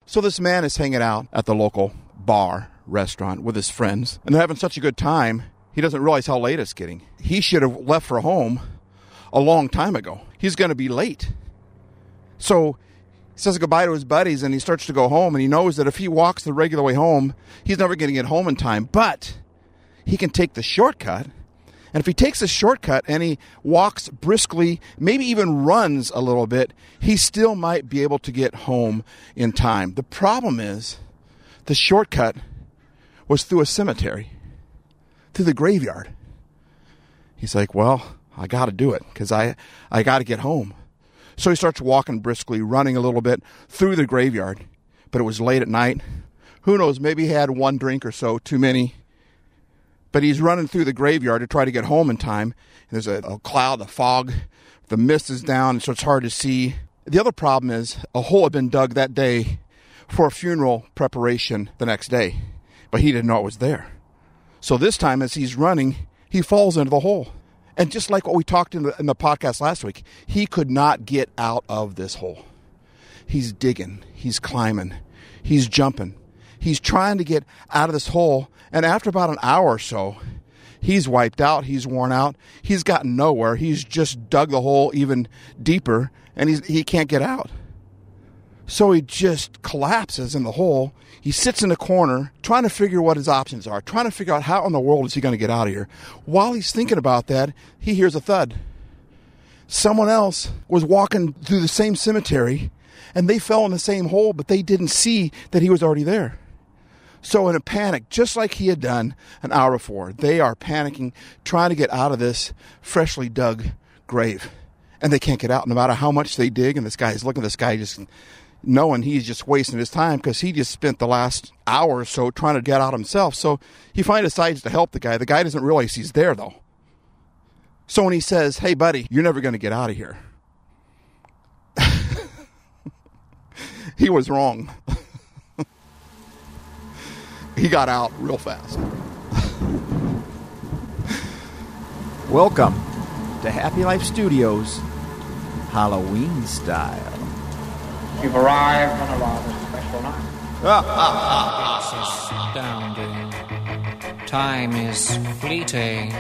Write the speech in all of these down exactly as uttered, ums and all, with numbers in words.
So this man is hanging out at the local bar, restaurant with his friends, and they're having such a good time, he doesn't realize how late it's getting. He should have left for home a long time ago. He's going to be late. So he says goodbye to his buddies, and he starts to go home, and he knows that if he walks the regular way home, he's never going to get home in time. But he can take the shortcut, and if he takes the shortcut and he walks briskly, maybe even runs a little bit, he still might be able to get home in time. The problem is the shortcut was through a cemetery, through the graveyard. He's like, well, I got to do it because I, I got to get home. So he starts walking briskly, running a little bit through the graveyard. But it was late at night. Who knows, maybe he had one drink or so, too many. But he's running through the graveyard to try to get home in time. And there's a, a cloud, a fog. The mist is down, so it's hard to see. The other problem is a hole had been dug that day for a funeral preparation the next day. But he didn't know it was there. So this time, as he's running, he falls into the hole. And just like what we talked in the, in the podcast last week, he could not get out of this hole. He's digging. He's climbing. He's jumping. He's trying to get out of this hole. And after about an hour or so, he's wiped out. He's worn out. He's gotten nowhere. He's just dug the hole even deeper, and he's, he can't get out. So he just collapses in the hole. He sits in a corner trying to figure what his options are, trying to figure out how in the world is he going to get out of here. While he's thinking about that, he hears a thud. Someone else was walking through the same cemetery, and they fell in the same hole, but they didn't see that he was already there. So in a panic, just like he had done an hour before, they are panicking, trying to get out of this freshly dug grave. And they can't get out, no matter how much they dig. And this guy is looking at this guy just knowing he's just wasting his time because he just spent the last hour or so trying to get out himself. So he finally decides to help the guy. The guy doesn't realize he's there, though. So when he says, hey, buddy, you're never going to get out of here, he was wrong. He got out real fast. Welcome to Happy Life Studios, Halloween style. You've arrived on a rather special night. It's astounding. Time is fleeting.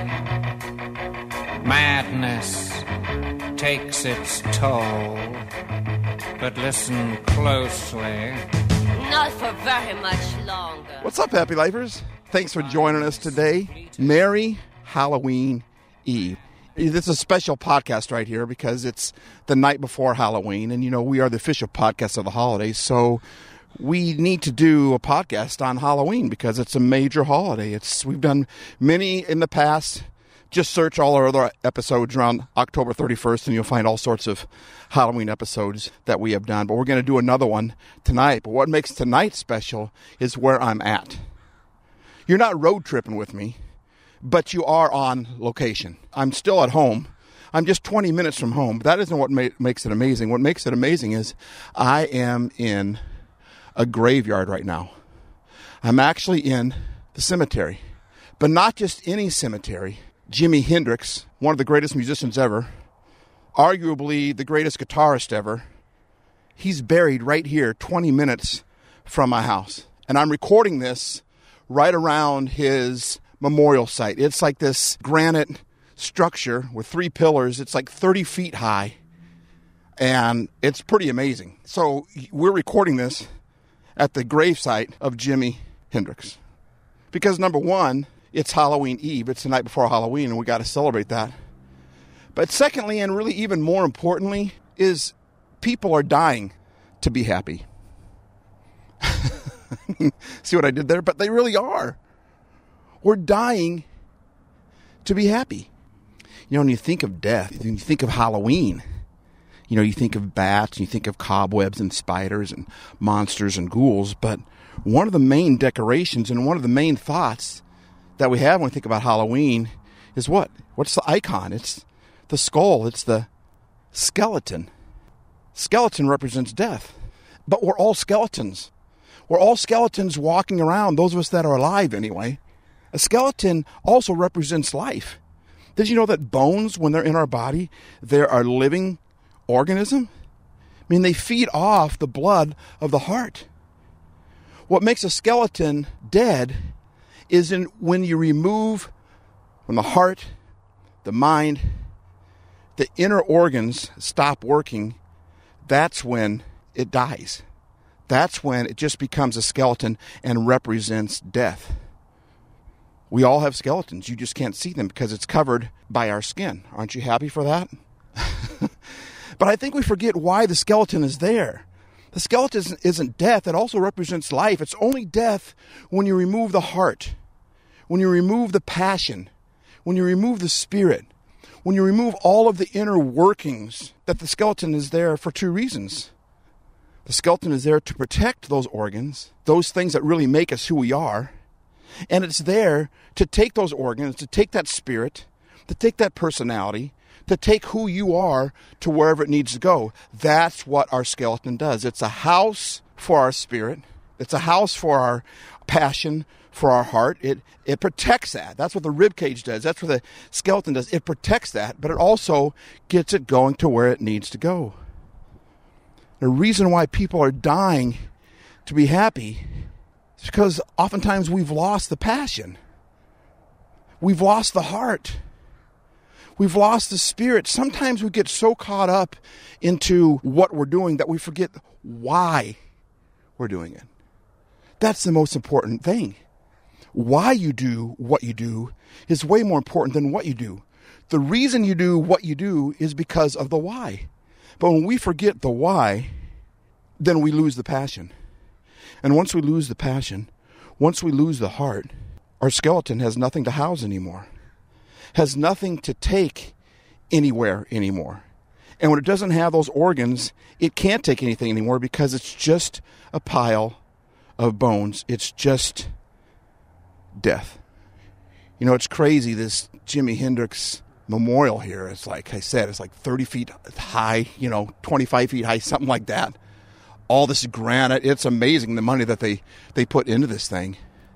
Madness takes its toll. But listen closely. Not for very much longer. What's up, Happy Lifers? Thanks for joining us today. Merry Halloween Eve. This is a special podcast right here because it's the night before Halloween, and you know we are the official podcast of the holidays, so we need to do a podcast on Halloween because it's a major holiday. It's we've done many in the past. Just search all our other episodes around October thirty-first, and you'll find all sorts of Halloween episodes that we have done. But we're going to do another one tonight. But what makes tonight special is where I'm at. You're not road tripping with me, but you are on location. I'm still at home. I'm just twenty minutes from home. But that isn't what ma- makes it amazing. What makes it amazing is I am in a graveyard right now. I'm actually in the cemetery, but not just any cemetery. Jimi Hendrix, one of the greatest musicians ever, arguably the greatest guitarist ever, he's buried right here twenty minutes from my house. And I'm recording this right around his memorial site. It's like this granite structure with three pillars. It's like thirty feet high, and it's pretty amazing. So we're recording this at the gravesite of Jimi Hendrix. Because number one, it's Halloween Eve. It's the night before Halloween, and we got to celebrate that. But secondly, and really even more importantly, is people are dying to be happy. See what I did there? But they really are. We're dying to be happy. You know, when you think of death, when you think of Halloween, you know, you think of bats, and you think of cobwebs and spiders and monsters and ghouls. But one of the main decorations and one of the main thoughts that we have when we think about Halloween is what? What's the icon? It's the skull. It's the skeleton. Skeleton represents death. But we're all skeletons. We're all skeletons walking around, those of us that are alive anyway. A skeleton also represents life. Did you know that bones, when they're in our body, they're a living organism? I mean, they feed off the blood of the heart. What makes a skeleton dead is in when you remove from the heart, the mind, the inner organs stop working. That's when it dies. That's when it just becomes a skeleton and represents death. We all have skeletons. You just can't see them because it's covered by our skin. Aren't you happy for that? But I think we forget why the skeleton is there. The skeleton isn't death. It also represents life. It's only death when you remove the heart, when you remove the passion, when you remove the spirit, when you remove all of the inner workings. That the skeleton is there for two reasons. The skeleton is there to protect those organs, those things that really make us who we are. And it's there to take those organs, to take that spirit, to take that personality, to take who you are to wherever it needs to go. That's what our skeleton does. It's a house for our spirit. It's a house for our passion, for our heart. It it protects that. That's what the rib cage does. That's what the skeleton does. It protects that, but it also gets it going to where it needs to go. The reason why people are dying to be happy is because oftentimes we've lost the passion. We've lost the heart. We've lost the spirit. Sometimes we get so caught up into what we're doing that we forget why we're doing it. That's the most important thing. Why you do what you do is way more important than what you do. The reason you do what you do is because of the why. But when we forget the why, then we lose the passion. And once we lose the passion, once we lose the heart, our skeleton has nothing to house anymore. Has nothing to take anywhere anymore. And when it doesn't have those organs, it can't take anything anymore because it's just a pile of bones. It's just death. You know, it's crazy, this Jimi Hendrix memorial here. It's like I said, it's like thirty feet high, you know, twenty-five feet high, something like that. All this granite. It's amazing the money that they, they put into this thing.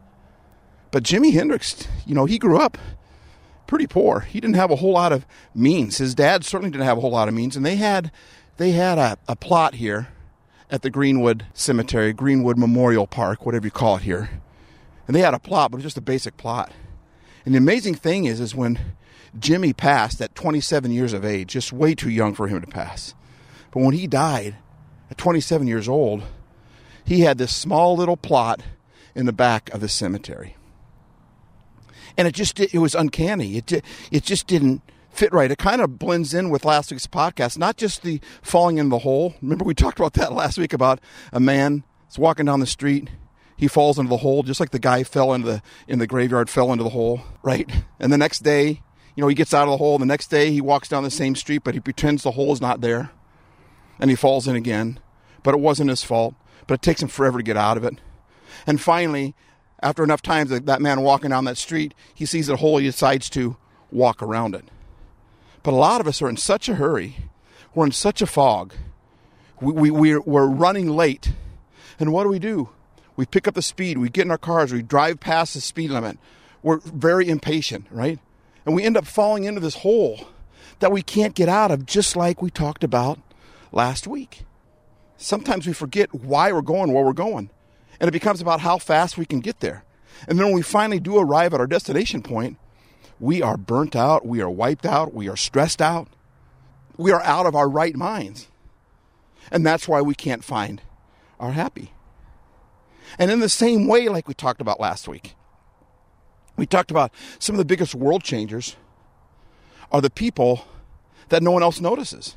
But Jimi Hendrix, you know, he grew up pretty poor. He didn't have a whole lot of means. His dad certainly didn't have a whole lot of means. And they had they had a, a plot here at the Greenwood Cemetery, Greenwood Memorial Park, whatever you call it here. And they had a plot, but it was just a basic plot. And the amazing thing is, is when Jimmy passed at twenty-seven years of age, just way too young for him to pass. But when he died at twenty-seven years old, he had this small little plot in the back of the cemetery. And it just, it was uncanny. It it just didn't fit right. It kind of blends in with last week's podcast, not just the falling in the hole. Remember we talked about that last week about a man that's walking down the street. He falls into the hole, just like the guy fell into the, in the graveyard, fell into the hole, right? And the next day, you know, he gets out of the hole. The next day he walks down the same street, but he pretends the hole is not there. And he falls in again. But it wasn't his fault. But it takes him forever to get out of it. And finally, after enough times that, that man walking down that street, he sees the hole, he decides to walk around it. But a lot of us are in such a hurry. We're in such a fog. We, we, we're, we're running late. And what do we do? We pick up the speed. We get in our cars. We drive past the speed limit. We're very impatient, right? And we end up falling into this hole that we can't get out of, just like we talked about last week. Sometimes we forget why we're going where we're going. And it becomes about how fast we can get there. And then when we finally do arrive at our destination point, we are burnt out, we are wiped out, we are stressed out. We are out of our right minds. And that's why we can't find our happy. And in the same way, like we talked about last week, we talked about some of the biggest world changers are the people that no one else notices.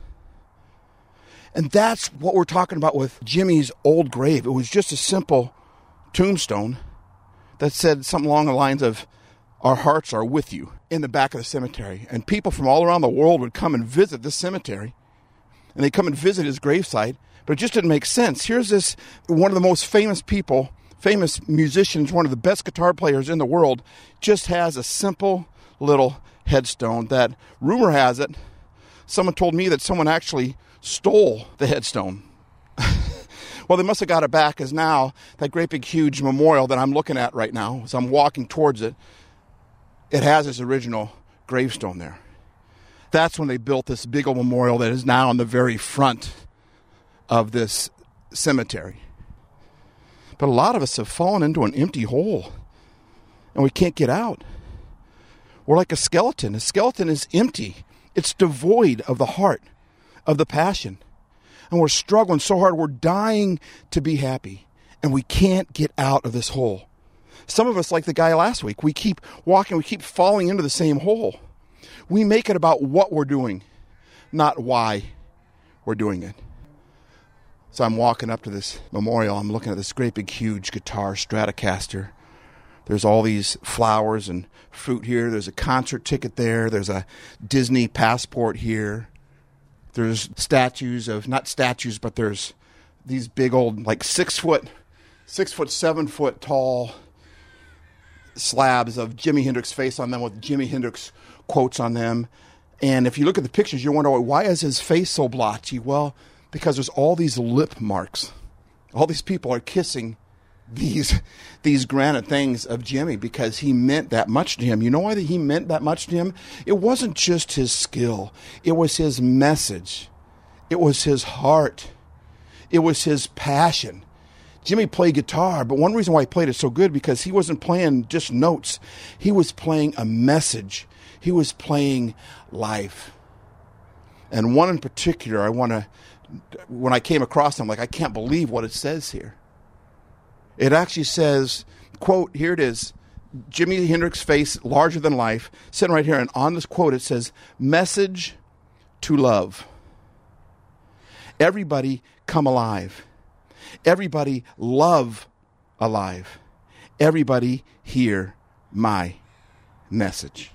And that's what we're talking about with Jimmy's old grave. It was just a simple tombstone that said something along the lines of, "Our hearts are with you," in the back of the cemetery. And people from all around the world would come and visit this cemetery. And they'd come and visit his gravesite. But it just didn't make sense. Here's this, one of the most famous people, famous musicians, one of the best guitar players in the world, just has a simple little headstone that, rumor has it, someone told me that someone actually stole the headstone. Well, they must have got it back, because now that great big huge memorial that I'm looking at right now, as I'm walking towards it, it has its original gravestone there. That's when they built this big old memorial that is now in the very front of this cemetery. But a lot of us have fallen into an empty hole, and we can't get out. We're like a skeleton. A skeleton is empty. It's devoid of the heart, of the passion. And we're struggling so hard. We're dying to be happy, and we can't get out of this hole. Some of us, like the guy last week, we keep walking, we keep falling into the same hole. We make it about what we're doing, not why we're doing it. So I'm walking up to this memorial. I'm looking at this great big huge guitar, Stratocaster. There's all these flowers and fruit here. There's a concert ticket there. There's a Disney passport here. There's statues of, not statues, but there's these big old, like six foot, six foot, seven foot tall slabs of Jimi Hendrix face on them with Jimi Hendrix quotes on them. And if you look at the pictures, you wonder, why is his face so blotchy? Well, because there's all these lip marks. All these people are kissing these these granite things of Jimmy because he meant that much to him. You know why he meant that much to him? It wasn't just his skill. It was his message. It was his heart. It was his passion. Jimmy played guitar, but one reason why he played it so good because he wasn't playing just notes. He was playing a message. He was playing life. And one in particular, I want to, when I came across him, like, I can't believe what it says here. It actually says, quote, here it is, Jimi Hendrix face, larger than life, sitting right here. And on this quote, it says, message to love. Everybody come alive. Everybody love alive. Everybody hear my message.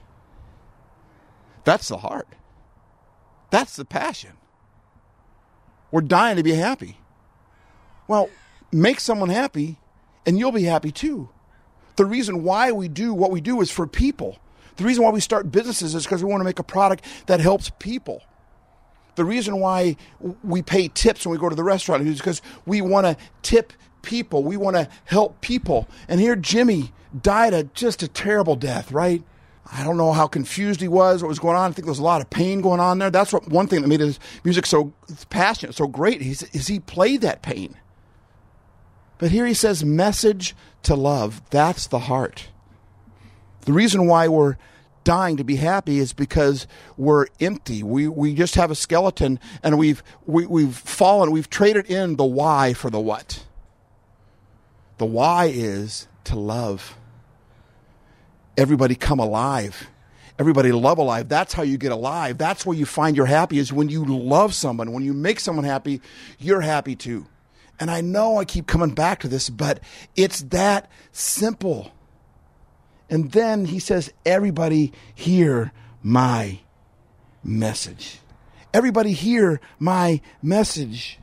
That's the heart. That's the passion. We're dying to be happy. Well, make someone happy and you'll be happy too. The reason why we do what we do is for people. The reason why we start businesses is because we want to make a product that helps people. The reason why we pay tips when we go to the restaurant is because we want to tip people. We want to help people. And here Jimmy died a just a terrible death, right? I don't know how confused he was, what was going on. I think there was a lot of pain going on there. That's what one thing that made his music so passionate, so great, is, is he played that pain. But here he says, message to love. That's the heart. The reason why we're dying to be happy is because we're empty. We we just have a skeleton, and we've we, we've fallen. We've traded in the why for the what. The why is to love. Everybody come alive. Everybody love alive. That's how you get alive. That's where you find you're happy, is when you love someone. When you make someone happy, you're happy too. And I know I keep coming back to this, but it's that simple. And then he says, everybody hear my message. Everybody hear my message.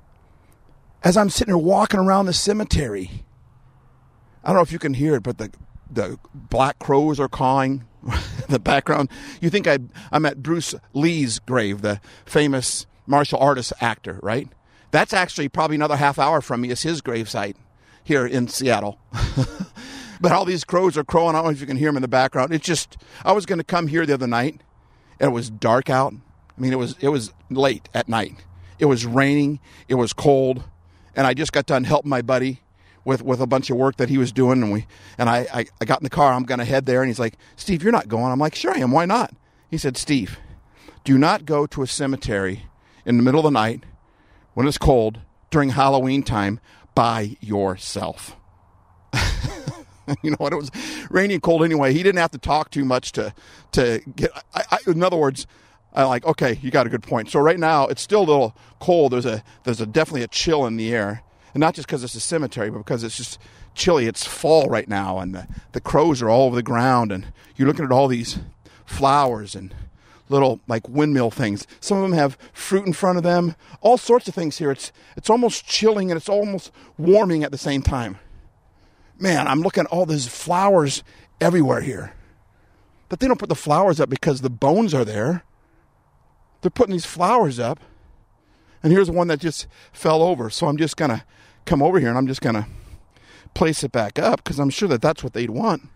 As I'm sitting here walking around the cemetery, I don't know if you can hear it, but the, the black crows are cawing in the background. You think I, I'm at Bruce Lee's grave, the famous martial artist actor, right? That's actually probably another half hour from me is his gravesite here in Seattle. But all these crows are crowing. I don't know if you can hear them in the background. It's just, I was going to come here the other night, and it was dark out. I mean, it was it was late at night. It was raining. It was cold. And I just got done helping my buddy with, with a bunch of work that he was doing. And we and I, I, I got in the car. I'm going to head there. And he's like, Steve, you're not going. I'm like, sure I am. Why not? He said, Steve, do not go to a cemetery in the middle of the night when it's cold during Halloween time by yourself. You know what? It was rainy and cold anyway. He didn't have to talk too much to to get. I, I, in other words, I'm like, okay, you got a good point. So right now it's still a little cold. There's a there's a definitely a chill in the air, and not just because it's a cemetery, but because it's just chilly. It's fall right now, and the the crows are all over the ground, and you're looking at all these flowers and little like windmill things. Some of them have fruit in front of them. All sorts of things here. It's it's almost chilling and it's almost warming at the same time. Man, I'm looking at all these flowers everywhere here. But they don't put the flowers up because the bones are there. They're putting these flowers up. And here's one that just fell over. So I'm just going to come over here and I'm just going to place it back up because I'm sure that that's what they'd want.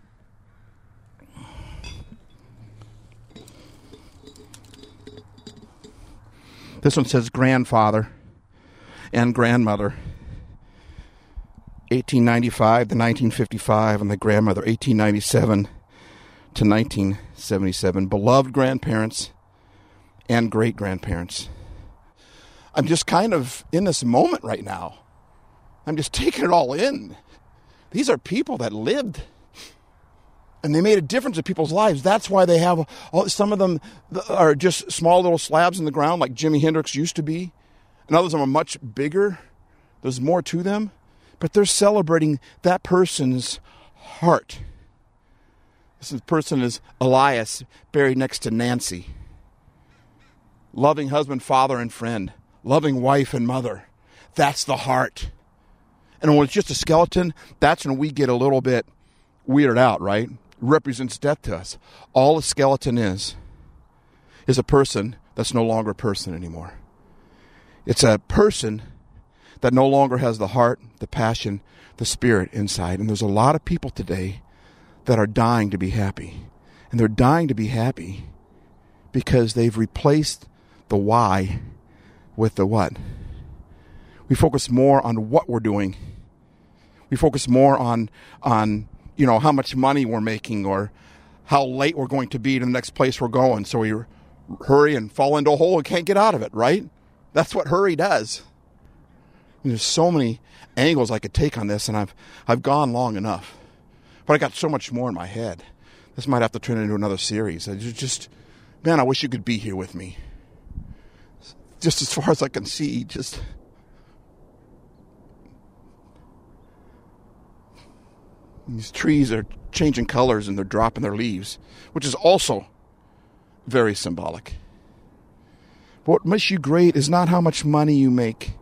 This one says grandfather and grandmother. eighteen ninety-five to nineteen fifty-five, and the grandmother, eighteen ninety-seven to nineteen seventy-seven. Beloved grandparents and great-grandparents. I'm just kind of in this moment right now. I'm just taking it all in. These are people that lived, and they made a difference in people's lives. That's why they have, all, some of them are just small little slabs in the ground like Jimi Hendrix used to be, and others of them are much bigger. There's more to them, but they're celebrating that person's heart. This person is Elias, buried next to Nancy. Loving husband, father, and friend. Loving wife and mother. That's the heart. And when it's just a skeleton, that's when we get a little bit weirded out, right? It represents death to us. All a skeleton is, is a person that's no longer a person anymore. It's a person that no longer has the heart, the passion, the spirit inside. And there's a lot of people today that are dying to be happy. And they're dying to be happy because they've replaced the why with the what. We focus more on what we're doing. We focus more on, on, you know, how much money we're making or how late we're going to be to the next place we're going. So we hurry and fall into a hole and can't get out of it, right? That's what hurry does. And there's so many angles I could take on this, and I've I've gone long enough. But I got so much more in my head. This might have to turn into another series. I just, man, I wish you could be here with me. Just as far as I can see, just... These trees are changing colors and they're dropping their leaves, which is also very symbolic. But what makes you great is not how much money you make.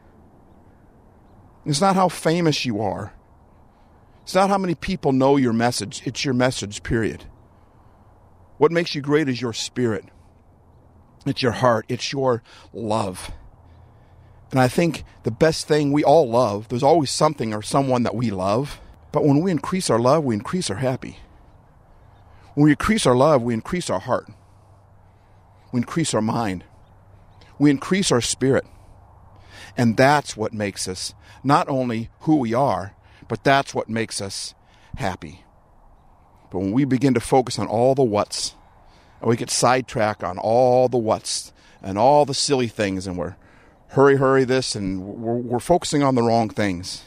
It's not how famous you are. It's not how many people know your message. It's your message, period. What makes you great is your spirit. It's your heart. It's your love. And I think the best thing, we all love, there's always something or someone that we love. But when we increase our love, we increase our happy. When we increase our love, we increase our heart. We increase our mind. We increase our spirit. And that's what makes us not only who we are, but that's what makes us happy. But when we begin to focus on all the what's, and we get sidetracked on all the what's and all the silly things, and we're hurry, hurry this, and we're, we're focusing on the wrong things.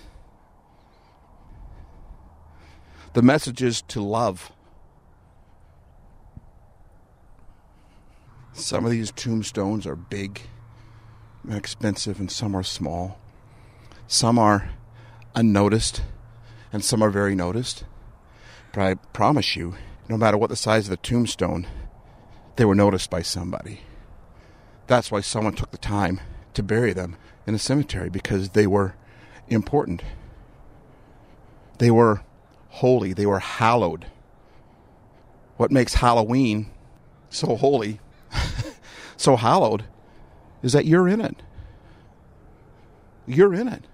The message is to love. Some of these tombstones are big and expensive, and some are small. Some are unnoticed, and some are very noticed. But I promise you, no matter what the size of the tombstone, they were noticed by somebody. That's why someone took the time to bury them in a cemetery, because they were important. They were holy. They were hallowed. What makes Halloween so holy, so hallowed, is that you're in it. You're in it.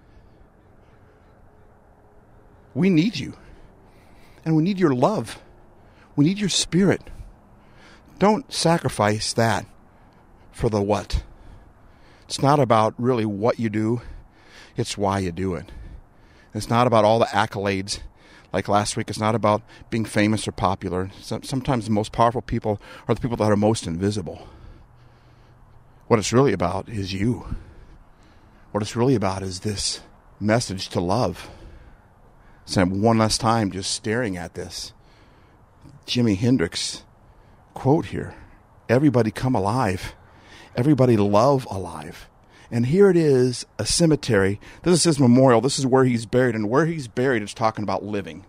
We need you. And we need your love. We need your spirit. Don't sacrifice that for the what. It's not about really what you do. It's why you do it. It's not about all the accolades. Like last week, it's not about being famous or popular. Sometimes the most powerful people are the people that are most invisible. What it's really about is you. What it's really about is this message to love. So one last time just staring at this Jimi Hendrix quote here. Everybody come alive. Everybody love alive. And here it is, a cemetery. This is his memorial. This is where he's buried. And where he's buried, it's talking about living.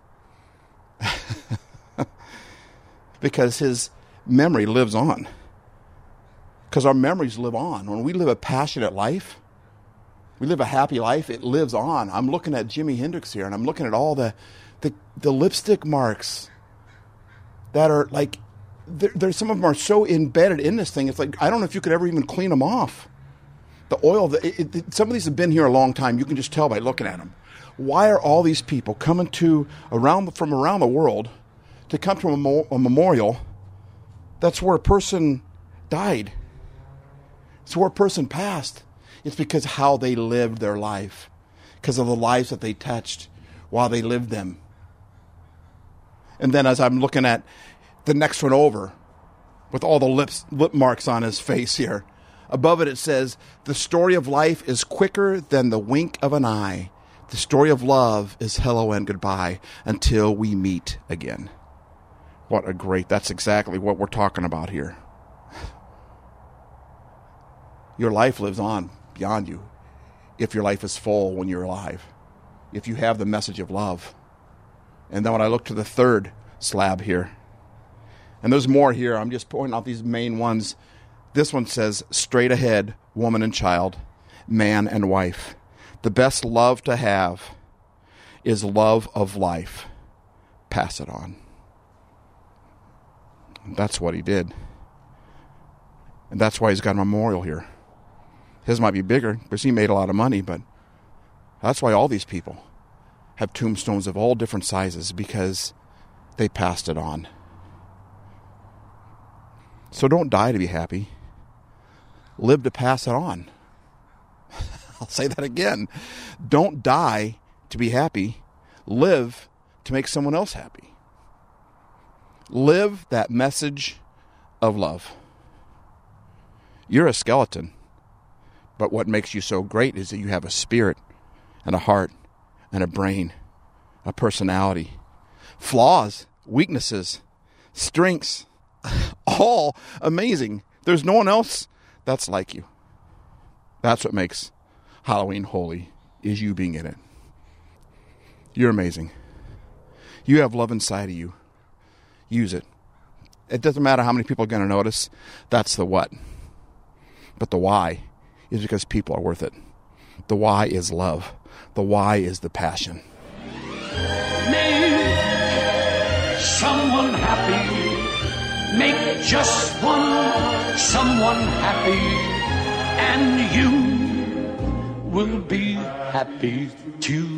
Because his memory lives on. Because our memories live on. When we live a passionate life, we live a happy life, it lives on. I'm looking at Jimi Hendrix here, and I'm looking at all the the, the lipstick marks that are like, there's some of them are so embedded in this thing. It's like, I don't know if you could ever even clean them off. The oil, the, it, it, some of these have been here a long time. You can just tell by looking at them. Why are all these people coming to around from around the world to come to a, mo- a memorial that's where a person died? It's where a person passed. It's because how they lived their life, because of the lives that they touched, while they lived them. And then as I'm looking at the next one over, with all the lips, lip marks on his face here, above it it says, the story of life is quicker than the wink of an eye. The story of love is hello and goodbye until we meet again. What a great, that's exactly what we're talking about here. Your life lives on beyond you if your life is full when you're alive, if you have the message of love. And then when I look to the third slab here, and there's more here, I'm just pointing out these main ones. This one says, straight ahead, woman and child, man and wife. The best love to have is love of life. Pass it on. That's what he did. And that's why he's got a memorial here. His might be bigger because he made a lot of money, but that's why all these people have tombstones of all different sizes, because they passed it on. So don't die to be happy. Live to pass it on. I'll say that again. Don't die to be happy. Live to make someone else happy. Live that message of love. You're a skeleton, but what makes you so great is that you have a spirit and a heart and a brain, a personality, flaws, weaknesses, strengths, all amazing. There's no one else that's like you. That's what makes Halloween holy, is you being in it. You're amazing. You have love inside of you. Use it. It doesn't matter how many people are going to notice. That's the what. But the why is because people are worth it. The why is love. The why is the passion. Make someone happy. Make just one someone happy. And you will be happy too.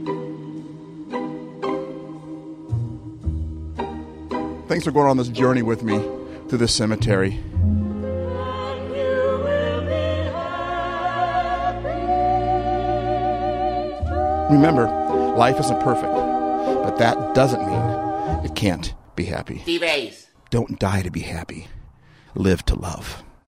Thanks for going on this journey with me through this cemetery. Remember, life isn't perfect, but that doesn't mean it can't be happy. Steve Ace. Don't die to be happy. Live to love.